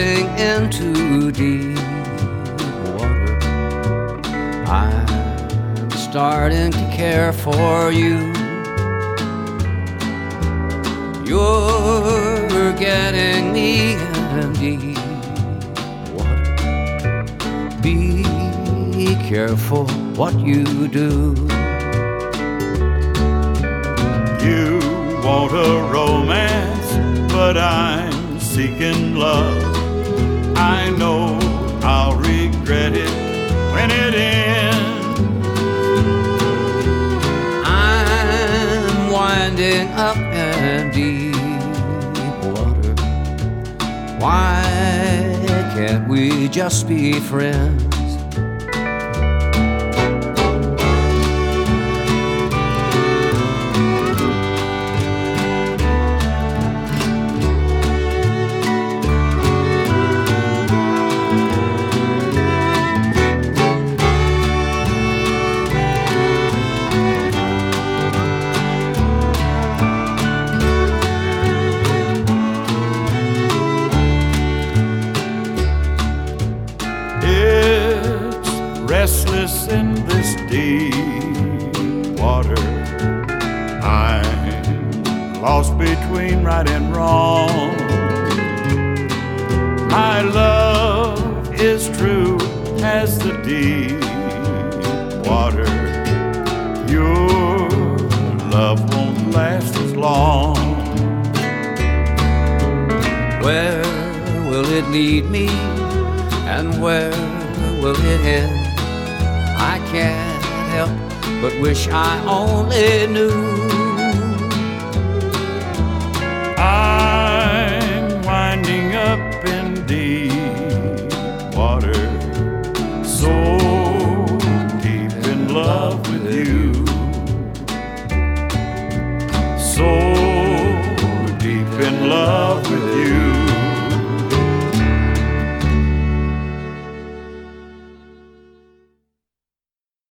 drifting into deep water. I'm starting to care for you. You're getting me in deep water. Be careful what you do. You want a romance, but I'm seeking love. I know I'll regret it when it ends. I'm winding up in deep water. Why can't we just be friends? Restless in this deep water, I'm lost between right and wrong. My love is true as the deep water. Your love won't last as long. Where will it lead me, and where will it end? I can't help but wish I only knew. I'm winding up in deep water.